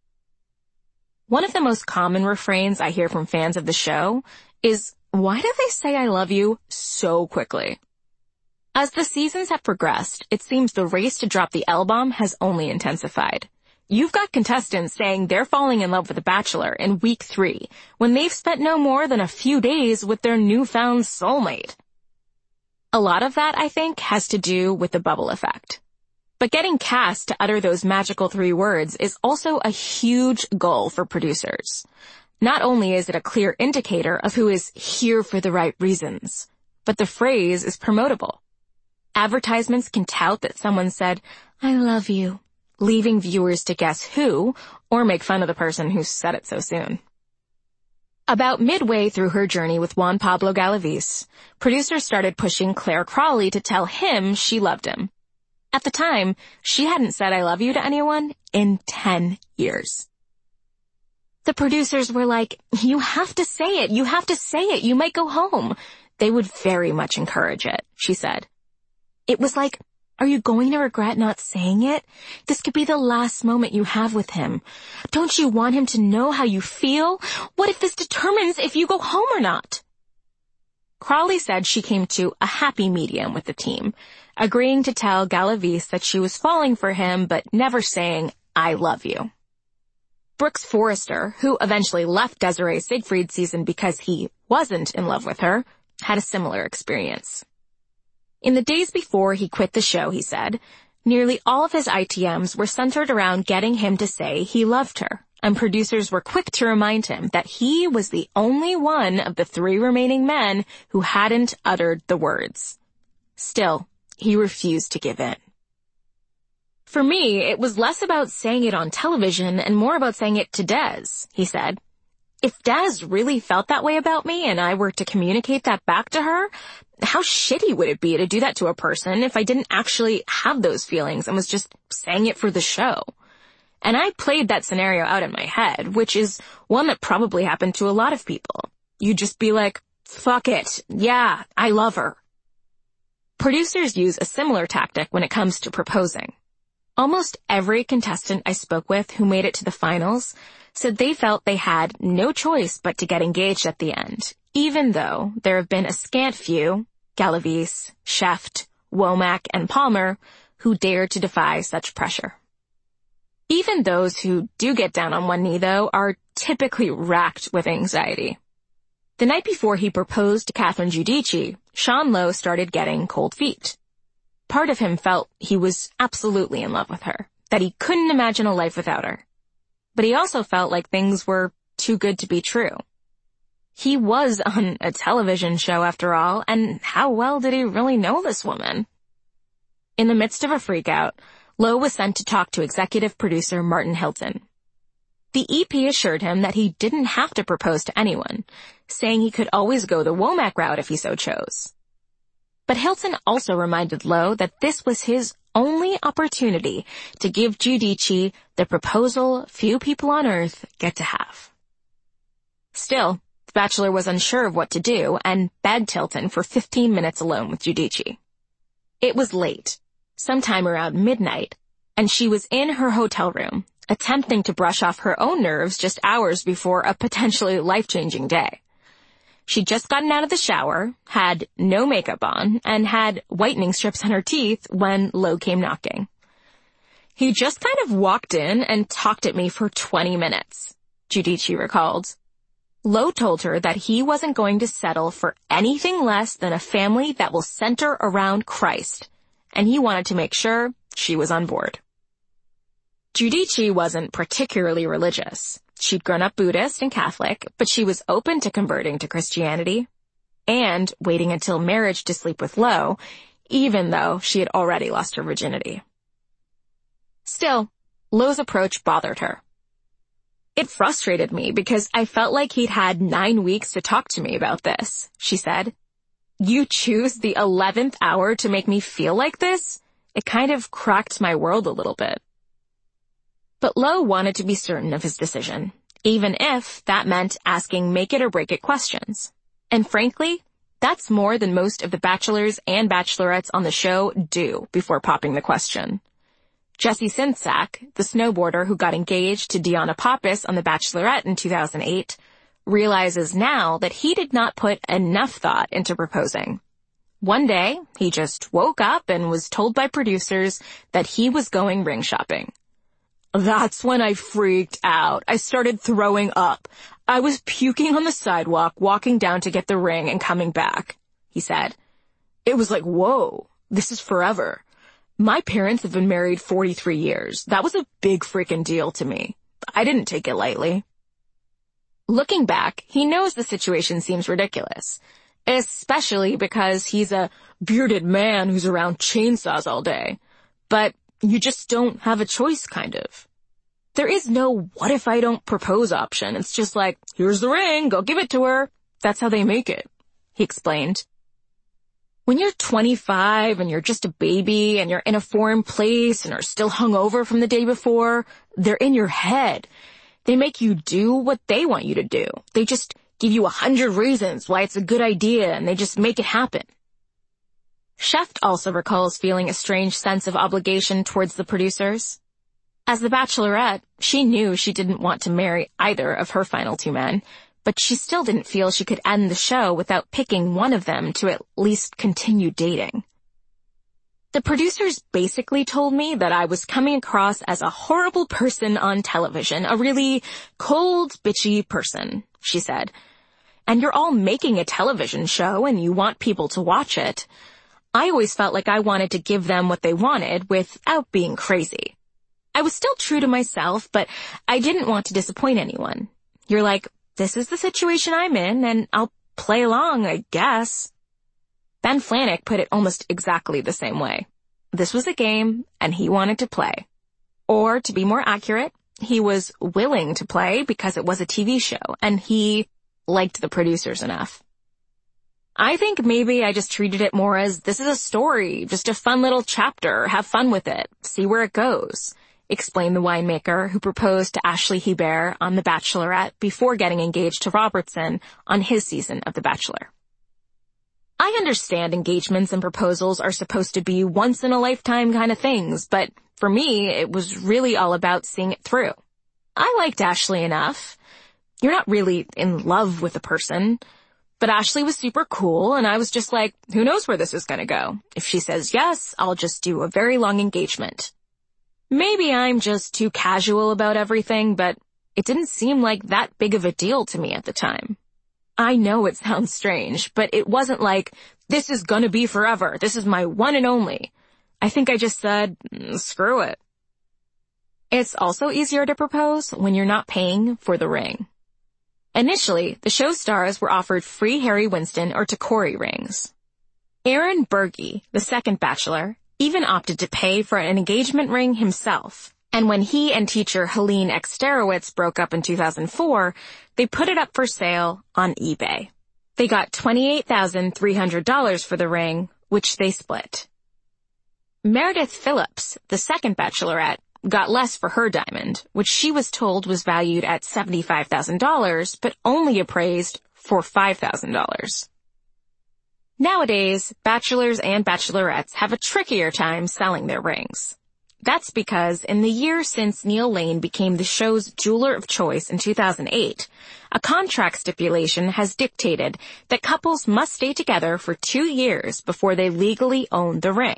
One of the most common refrains I hear from fans of the show is, why do they say I love you so quickly? As the seasons have progressed, it seems the race to drop the L-bomb has only intensified. You've got contestants saying they're falling in love with The Bachelor in week three, when they've spent no more than a few days with their newfound soulmate. A lot of that, I think, has to do with the bubble effect. But getting cast to utter those magical three words is also a huge goal for producers. Not only is it a clear indicator of who is here for the right reasons, but the phrase is promotable. Advertisements can tout that someone said, I love you, leaving viewers to guess who, or make fun of the person who said it so soon. About midway through her journey with Juan Pablo Galaviz, producers started pushing Claire Crawley to tell him she loved him. At the time, she hadn't said I love you to anyone in ten years. The producers were like, you have to say it, you have to say it, you might go home. They would very much encourage it, she said. It was like, are you going to regret not saying it? This could be the last moment you have with him. Don't you want him to know how you feel? What if this determines if you go home or not? Crawley said she came to a happy medium with the team, agreeing to tell Galaviz that she was falling for him but never saying, I love you. Brooks Forrester, who eventually left Desiree Siegfried's season because he wasn't in love with her, had a similar experience. In the days before he quit the show, he said, nearly all of his I T Ms were centered around getting him to say he loved her, and producers were quick to remind him that he was the only one of the three remaining men who hadn't uttered the words. Still, he refused to give in. For me, it was less about saying it on television and more about saying it to Des, he said. If Des really felt that way about me and I were to communicate that back to her, how shitty would it be to do that to a person if I didn't actually have those feelings and was just saying it for the show? And I played that scenario out in my head, which is one that probably happened to a lot of people. You'd just be like, fuck it. Yeah, I love her. Producers use a similar tactic when it comes to proposing. Almost every contestant I spoke with who made it to the finals said they felt they had no choice but to get engaged at the end, even though there have been a scant few, Galaviz, Sheft, Womack, and Palmer, who dared to defy such pressure. Even those who do get down on one knee, though, are typically racked with anxiety. The night before he proposed to Catherine Giudice, Sean Lowe started getting cold feet. Part of him felt he was absolutely in love with her, that he couldn't imagine a life without her. But he also felt like things were too good to be true. He was on a television show after all, and how well did he really know this woman? In the midst of a freakout, Lowe was sent to talk to executive producer Martin Hilton. The E P assured him that he didn't have to propose to anyone, saying he could always go the Womack route if he so chose. But Hilton also reminded Lowe that this was his only opportunity to give Giudice the proposal few people on Earth get to have. Still, the Bachelor was unsure of what to do and begged Hilton for fifteen minutes alone with Giudice. It was late, sometime around midnight, and she was in her hotel room, attempting to brush off her own nerves just hours before a potentially life-changing day. She'd just gotten out of the shower, had no makeup on, and had whitening strips on her teeth when Lowe came knocking. He just kind of walked in and talked at me for twenty minutes, Giudice recalled. Lowe told her that he wasn't going to settle for anything less than a family that will center around Christ, and he wanted to make sure she was on board. Giudice wasn't particularly religious. She'd grown up Buddhist and Catholic, but she was open to converting to Christianity. and waiting until marriage to sleep with Lowe, even though she had already lost her virginity. Still, Lowe's approach bothered her. "It frustrated me because I felt like he'd had nine weeks to talk to me about this," she said. "You choose the eleventh hour to make me feel like this? It kind of cracked my world a little bit." But Lowe wanted to be certain of his decision, even if that meant asking make-it-or-break-it questions. And frankly, that's more than most of the bachelors and bachelorettes on the show do before popping the question. Jesse Sinsack, the snowboarder who got engaged to Deanna Pappas on The Bachelorette in two thousand eight, realizes now that he did not put enough thought into proposing. One day, he just woke up and was told by producers that he was going ring shopping. "That's when I freaked out. I started throwing up. I was puking on the sidewalk, walking down to get the ring and coming back," he said. "It was like, whoa, this is forever. My parents have been married forty-three years. That was a big freaking deal to me. I didn't take it lightly." Looking back, he knows the situation seems ridiculous, especially because he's a bearded man who's around chainsaws all day. But you just don't have a choice, kind of. There is no what if I don't propose option. It's just like, here's the ring, go give it to her. That's how they make it, he explained. When you're twenty-five and you're just a baby and you're in a foreign place and are still hungover from the day before, they're in your head. They make you do what they want you to do. They just give you a hundred reasons why it's a good idea and they just make it happen. Scheft also recalls feeling a strange sense of obligation towards the producers. As the Bachelorette, she knew she didn't want to marry either of her final two men, but she still didn't feel she could end the show without picking one of them to at least continue dating. "The producers basically told me that I was coming across as a horrible person on television, a really cold, bitchy person," she said. "And you're all making a television show and you want people to watch it. I always felt like I wanted to give them what they wanted without being crazy. I was still true to myself, but I didn't want to disappoint anyone. You're like, this is the situation I'm in, and I'll play along, I guess." Ben Flajnik put it almost exactly the same way. This was a game, and he wanted to play. Or, to be more accurate, he was willing to play because it was a T V show, and he liked the producers enough. "I think maybe I just treated it more as, this is a story, just a fun little chapter, have fun with it, see where it goes," explained the winemaker who proposed to Ashley Hebert on The Bachelorette before getting engaged to Robertson on his season of The Bachelor. "I understand engagements and proposals are supposed to be once-in-a-lifetime kind of things, but for me, it was really all about seeing it through. I liked Ashley enough. You're not really in love with a person. But Ashley was super cool, and I was just like, who knows where this is going to go? If she says yes, I'll just do a very long engagement. Maybe I'm just too casual about everything, but it didn't seem like that big of a deal to me at the time. I know it sounds strange, but it wasn't like, this is gonna be forever, this is my one and only. I think I just said, mm, screw it." It's also easier to propose when you're not paying for the ring. Initially, the show stars were offered free Harry Winston or Tacori rings. Aaron Berge, the second bachelor, even opted to pay for an engagement ring himself. And when he and teacher Helene Exterowitz broke up in two thousand four, they put it up for sale on eBay. They got twenty-eight thousand three hundred dollars for the ring, which they split. Meredith Phillips, the second bachelorette, got less for her diamond, which she was told was valued at seventy-five thousand dollars, but only appraised for five thousand dollars. Nowadays, bachelors and bachelorettes have a trickier time selling their rings. That's because in the year since Neil Lane became the show's jeweler of choice in two thousand eight, a contract stipulation has dictated that couples must stay together for two years before they legally own the ring.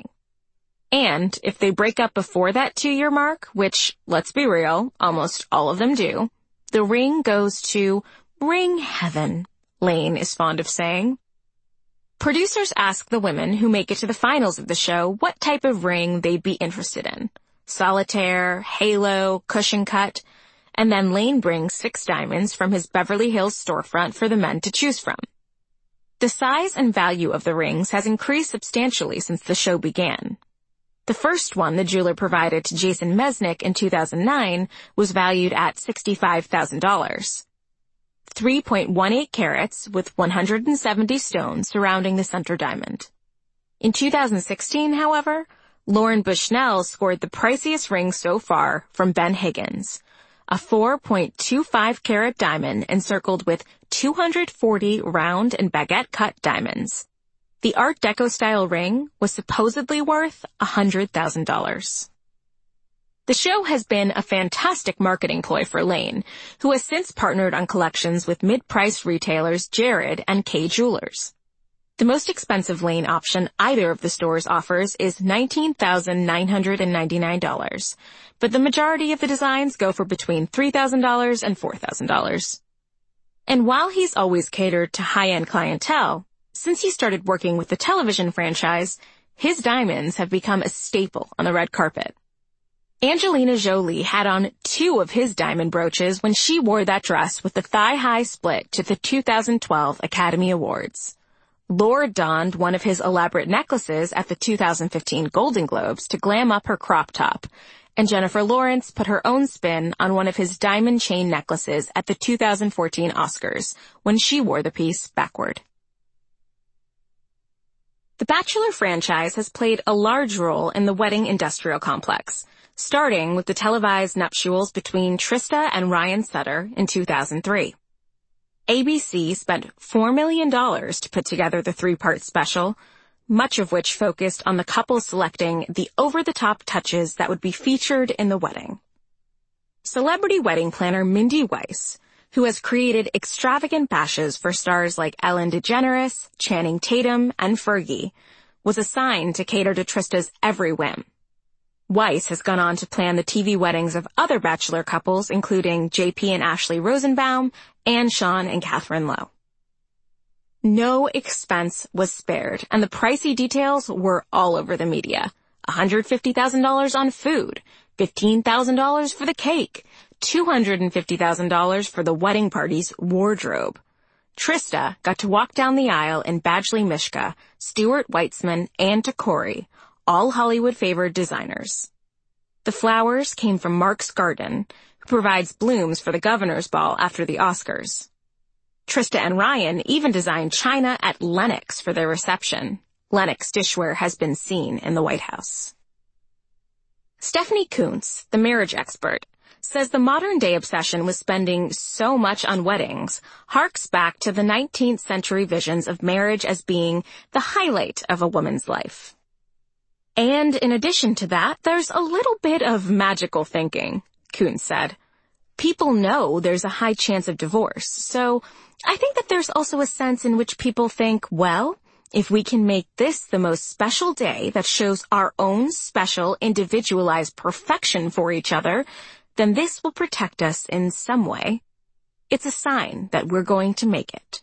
And if they break up before that two-year mark, which, let's be real, almost all of them do, the ring goes to ring heaven, Lane is fond of saying. Producers ask the women who make it to the finals of the show what type of ring they'd be interested in. Solitaire, halo, cushion cut, and then Lane brings six diamonds from his Beverly Hills storefront for the men to choose from. The size and value of the rings has increased substantially since the show began. The first one the jeweler provided to Jason Mesnick in two thousand nine was valued at sixty-five thousand dollars. three point one eight carats with one hundred seventy stones surrounding the center diamond. In two thousand sixteen, however, Lauren Bushnell scored the priciest ring so far from Ben Higgins, a four point two five carat diamond encircled with two hundred forty round and baguette-cut diamonds. The Art Deco-style ring was supposedly worth one hundred thousand dollars. The show has been a fantastic marketing ploy for Lane, who has since partnered on collections with mid-priced retailers Jared and Kay Jewelers. The most expensive Lane option either of the stores offers is nineteen thousand nine hundred ninety-nine dollars, but the majority of the designs go for between three thousand dollars and four thousand dollars. And while he's always catered to high-end clientele, since he started working with the television franchise, his diamonds have become a staple on the red carpet. Angelina Jolie had on two of his diamond brooches when she wore that dress with the thigh-high split to the two thousand twelve Academy Awards. Lorde donned one of his elaborate necklaces at the two thousand fifteen Golden Globes to glam up her crop top, and Jennifer Lawrence put her own spin on one of his diamond chain necklaces at the two thousand fourteen Oscars when she wore the piece backward. The Bachelor franchise has played a large role in the wedding industrial complex, starting with the televised nuptials between Trista and Ryan Sutter in two thousand three. A B C spent four million dollars to put together the three-part special, much of which focused on the couple selecting the over-the-top touches that would be featured in the wedding. Celebrity wedding planner Mindy Weiss, who has created extravagant bashes for stars like Ellen DeGeneres, Channing Tatum, and Fergie, was assigned to cater to Trista's every whim. Weiss has gone on to plan the T V weddings of other Bachelor couples, including J P and Ashley Rosenbaum, and Sean and Catherine Lowe. No expense was spared, and the pricey details were all over the media. one hundred fifty thousand dollars on food, fifteen thousand dollars for the cake, two hundred fifty thousand dollars for the wedding party's wardrobe. Trista got to walk down the aisle in Badgley Mischka, Stuart Weitzman, and Tacori, all Hollywood-favored designers. The flowers came from Mark's Garden, who provides blooms for the governor's ball after the Oscars. Trista and Ryan even designed china at Lenox for their reception. Lenox dishware has been seen in the White House. Stephanie Coontz, the marriage expert, says the modern-day obsession with spending so much on weddings harks back to the nineteenth century visions of marriage as being the highlight of a woman's life. And in addition to that, there's a little bit of magical thinking, Coontz said. People know there's a high chance of divorce, so I think that there's also a sense in which people think, well, if we can make this the most special day that shows our own special, individualized perfection for each other, then this will protect us in some way. It's a sign that we're going to make it.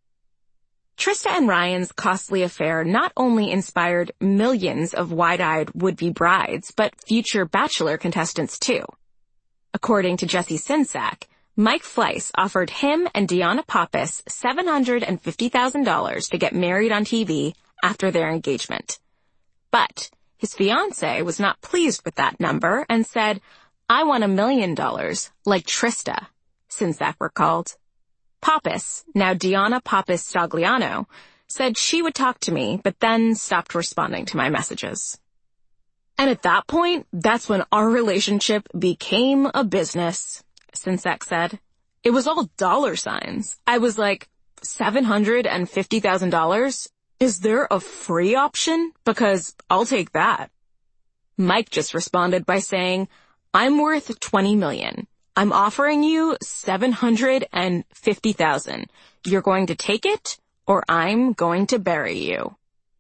Trista and Ryan's costly affair not only inspired millions of wide-eyed would-be brides, but future Bachelor contestants too. According to Jesse Sinsack, Mike Fleiss offered him and Deanna Pappas seven hundred fifty thousand dollars to get married on T V after their engagement. But his fiancée was not pleased with that number and said, "I want a million dollars, like Trista," Sinsack recalled. Pappas, now Deanna Pappas Stagliano, said she would talk to me, but then stopped responding to my messages. And at that point, that's when our relationship became a business, Sinsack said. It was all dollar signs. I was like, seven hundred fifty thousand dollars? Is there a free option? Because I'll take that. Mike just responded by saying, "I'm worth twenty million dollars. I'm offering you seven hundred fifty thousand dollars. You're going to take it, or I'm going to bury you."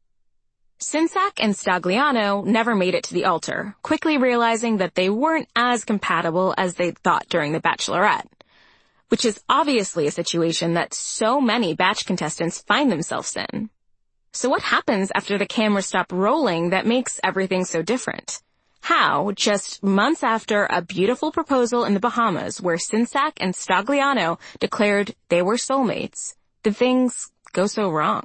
Sinsack and Stagliano never made it to the altar, quickly realizing that they weren't as compatible as they'd thought during The Bachelorette, which is obviously a situation that so many Batch contestants find themselves in. So what happens after the cameras stop rolling that makes everything so different? How, just months after a beautiful proposal in the Bahamas where Sinsack and Stagliano declared they were soulmates, did things go so wrong?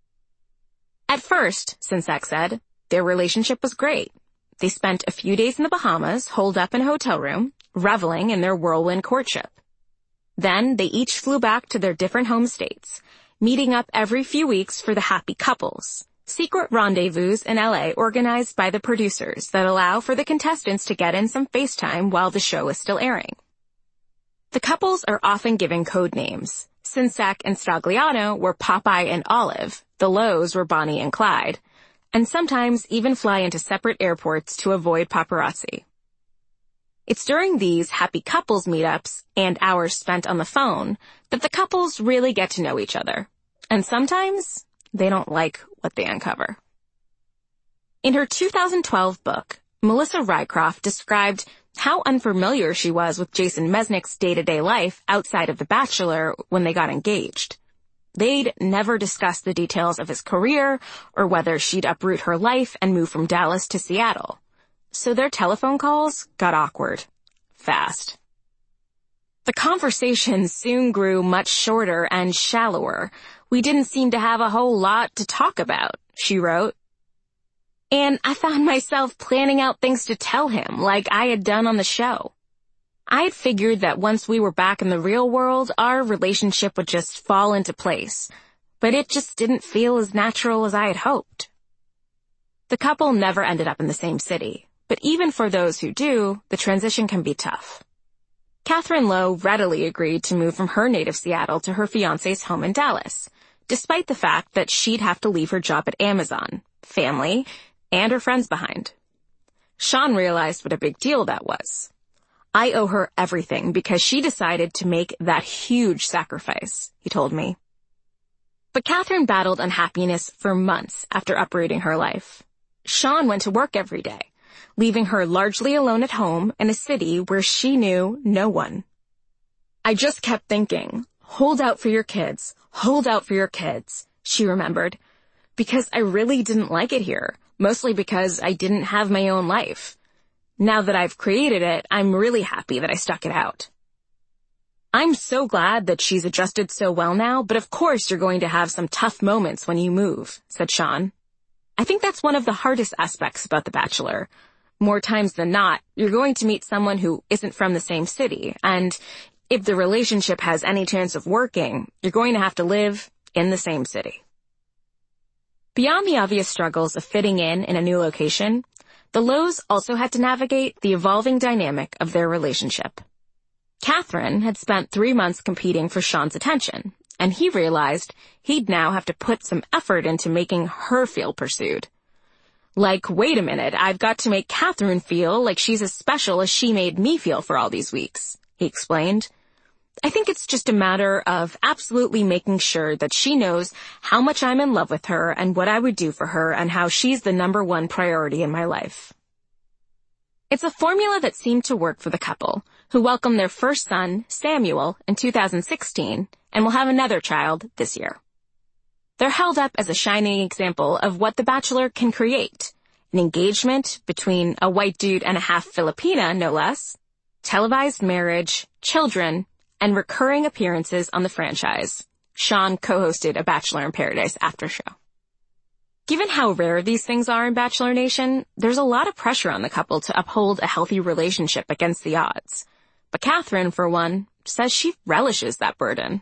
At first, Sinsak said, their relationship was great. They spent a few days in the Bahamas, holed up in a hotel room, reveling in their whirlwind courtship. Then they each flew back to their different home states, meeting up every few weeks for the happy couples, secret rendezvous in L A organized by the producers that allow for the contestants to get in some FaceTime while the show is still airing. The couples are often given code names. Sinsak and Stagliano were Popeye and Olive, the Lows were Bonnie and Clyde, and sometimes even fly into separate airports to avoid paparazzi. It's during these happy couples meetups and hours spent on the phone that the couples really get to know each other. And sometimes they don't like what they uncover. In her two thousand twelve book, Melissa Rycroft described how unfamiliar she was with Jason Mesnick's day-to-day life outside of The Bachelor when they got engaged. They'd never discussed the details of his career or whether she'd uproot her life and move from Dallas to Seattle. So their telephone calls got awkward. Fast. The conversations soon grew much shorter and shallower. We didn't seem to have a whole lot to talk about, she wrote. And I found myself planning out things to tell him, like I had done on the show. I had figured that once we were back in the real world, our relationship would just fall into place. But it just didn't feel as natural as I had hoped. The couple never ended up in the same city, but even for those who do, the transition can be tough. Catherine Lowe readily agreed to move from her native Seattle to her fiancé's home in Dallas, despite the fact that she'd have to leave her job at Amazon, family, and her friends behind. Sean realized what a big deal that was. I owe her everything because she decided to make that huge sacrifice, he told me. But Catherine battled unhappiness for months after uprooting her life. Sean went to work every day, leaving her largely alone at home in a city where she knew no one. I just kept thinking, hold out for your kids, hold out for your kids, she remembered, because I really didn't like it here, mostly because I didn't have my own life. Now that I've created it, I'm really happy that I stuck it out. I'm so glad that she's adjusted so well now, but of course you're going to have some tough moments when you move, said Sean. I think that's one of the hardest aspects about The Bachelor. More times than not, you're going to meet someone who isn't from the same city, and if the relationship has any chance of working, you're going to have to live in the same city. Beyond the obvious struggles of fitting in in a new location, the Lows also had to navigate the evolving dynamic of their relationship. Catherine had spent three months competing for Sean's attention, and he realized he'd now have to put some effort into making her feel pursued. Like, wait a minute, I've got to make Catherine feel like she's as special as she made me feel for all these weeks, he explained. I think it's just a matter of absolutely making sure that she knows how much I'm in love with her and what I would do for her and how she's the number one priority in my life. It's a formula that seemed to work for the couple, who welcomed their first son, Samuel, in two thousand sixteen, and will have another child this year. They're held up as a shining example of what The Bachelor can create. An engagement between a white dude and a half Filipina, no less, televised marriage, children, and recurring appearances on the franchise. Sean co-hosted a Bachelor in Paradise after show. Given how rare these things are in Bachelor Nation, there's a lot of pressure on the couple to uphold a healthy relationship against the odds. But Catherine, for one, says she relishes that burden.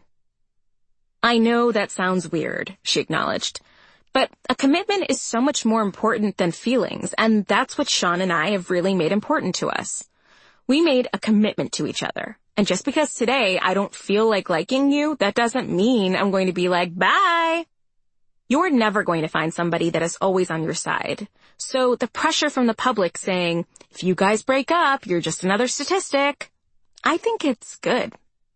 I know that sounds weird, she acknowledged, but a commitment is so much more important than feelings, and that's what Sean and I have really made important to us. We made a commitment to each other. And just because today I don't feel like liking you, that doesn't mean I'm going to be like, bye. You're never going to find somebody that is always on your side. So the pressure from the public saying, if you guys break up, you're just another statistic, I think it's good.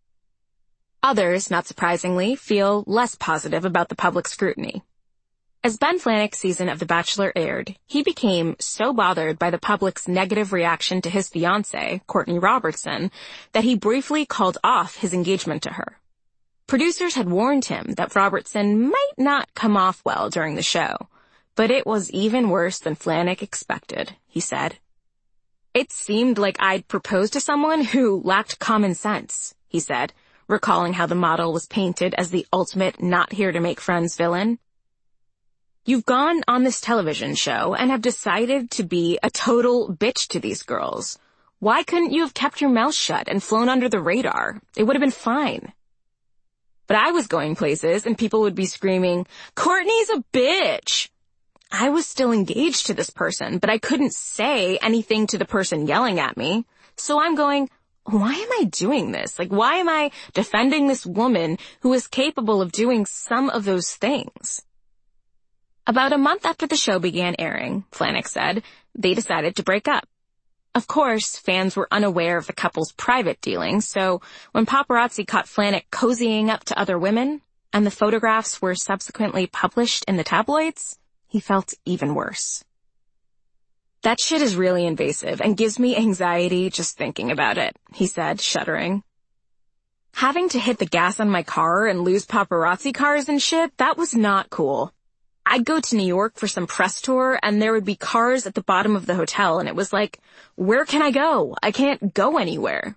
Others, not surprisingly, feel less positive about the public scrutiny. As Ben Flajnik's season of The Bachelor aired, he became so bothered by the public's negative reaction to his fiancée, Courtney Robertson, that he briefly called off his engagement to her. Producers had warned him that Robertson might not come off well during the show, but it was even worse than Flajnik expected, he said. It seemed like I'd proposed to someone who lacked common sense, he said, recalling how the model was painted as the ultimate not-here-to-make-friends villain. You've gone on this television show and have decided to be a total bitch to these girls. Why couldn't you have kept your mouth shut and flown under the radar? It would have been fine. But I was going places and people would be screaming, "Courtney's a bitch!" I was still engaged to this person, but I couldn't say anything to the person yelling at me. So I'm going, why am I doing this? Like, why am I defending this woman who is capable of doing some of those things? About a month after the show began airing, Flanick said, they decided to break up. Of course, fans were unaware of the couple's private dealings, so when paparazzi caught Flanick cozying up to other women, and the photographs were subsequently published in the tabloids, he felt even worse. "That shit is really invasive and gives me anxiety just thinking about it," he said, shuddering. "Having to hit the gas on my car and lose paparazzi cars and shit, that was not cool. I'd go to New York for some press tour and there would be cars at the bottom of the hotel and it was like, where can I go? I can't go anywhere."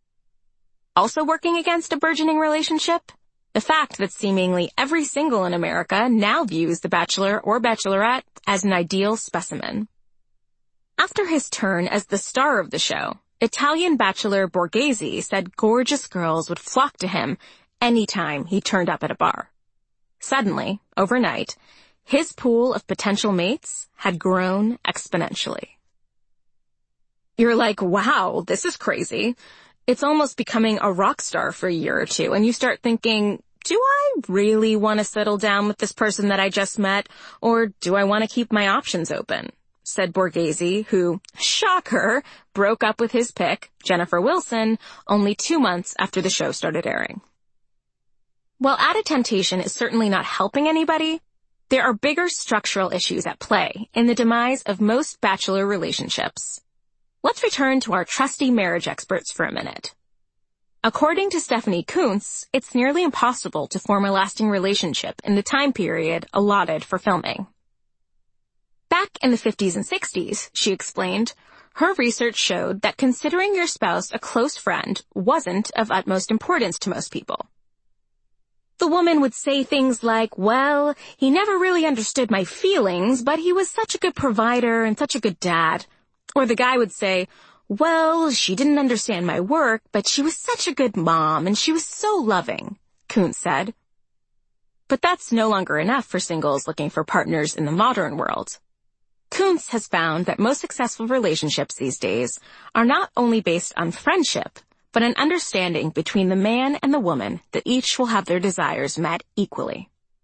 Also working against a burgeoning relationship? The fact that seemingly every single in America now views the Bachelor or Bachelorette as an ideal specimen. After his turn as the star of the show, Italian bachelor Borghese said gorgeous girls would flock to him anytime he turned up at a bar. Suddenly, overnight, his pool of potential mates had grown exponentially. You're like, wow, this is crazy. It's almost becoming a rock star for a year or two, and you start thinking, do I really want to settle down with this person that I just met, or do I want to keep my options open? Said Borghese, who, shocker, broke up with his pick, Jennifer Wilson, only two months after the show started airing. While added temptation is certainly not helping anybody, there are bigger structural issues at play in the demise of most bachelor relationships. Let's return to our trusty marriage experts for a minute. According to Stephanie Kuntz, it's nearly impossible to form a lasting relationship in the time period allotted for filming. Back in the fifties and sixties, she explained, her research showed that considering your spouse a close friend wasn't of utmost importance to most people. The woman would say things like, well, he never really understood my feelings, but he was such a good provider and such a good dad. Or the guy would say, well, she didn't understand my work, but she was such a good mom and she was so loving, Kuntz said. But that's no longer enough for singles looking for partners in the modern world. Kuntz has found that most successful relationships these days are not only based on friendship, but an understanding between the man and the woman that each will have their desires met equally.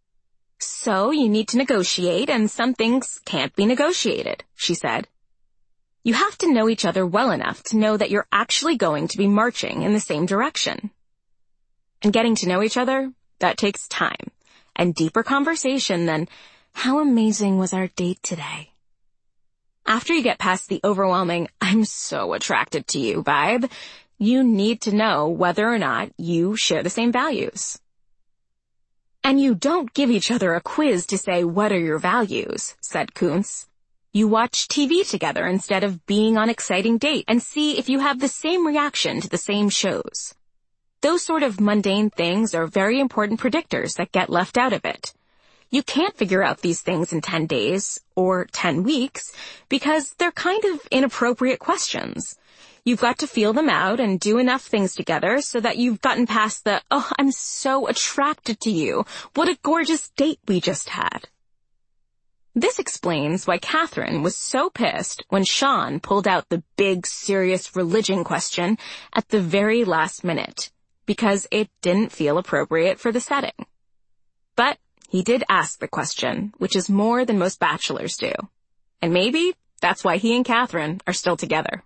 So you need to negotiate, and some things can't be negotiated, she said. You have to know each other well enough to know that you're actually going to be marching in the same direction. And getting to know each other, that takes time, and deeper conversation than, how amazing was our date today? After you get past the overwhelming, I'm so attracted to you vibe, you need to know whether or not you share the same values. And you don't give each other a quiz to say, what are your values, said Kuntz. You watch T V together instead of being on exciting date and see if you have the same reaction to the same shows. Those sort of mundane things are very important predictors that get left out of it. You can't figure out these things in ten days or ten weeks because they're kind of inappropriate questions. You've got to feel them out and do enough things together so that you've gotten past the, oh, I'm so attracted to you. What a gorgeous date we just had. This explains why Catherine was so pissed when Sean pulled out the big, serious religion question at the very last minute, because it didn't feel appropriate for the setting. But he did ask the question, which is more than most bachelors do. And maybe that's why he and Catherine are still together.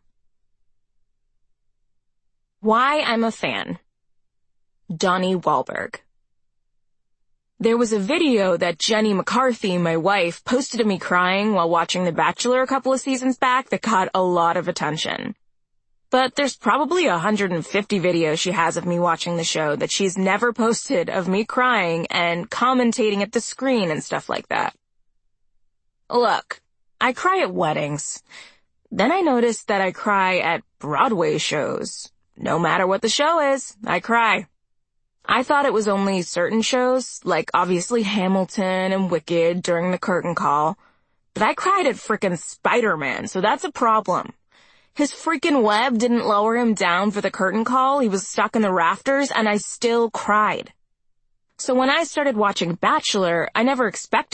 Why I'm a fan. Donnie Wahlberg. There was a video that Jenny McCarthy, my wife, posted of me crying while watching The Bachelor a couple of seasons back that caught a lot of attention. But there's probably one hundred fifty videos she has of me watching the show that she's never posted of me crying and commentating at the screen and stuff like that. Look, I cry at weddings. Then I noticed that I cry at Broadway shows. No matter what the show is, I cry. I thought it was only certain shows, like obviously Hamilton and Wicked during the curtain call, but I cried at frickin' Spider-Man, so that's a problem. His freaking web didn't lower him down for the curtain call, he was stuck in the rafters, and I still cried. So when I started watching Bachelor, I never expected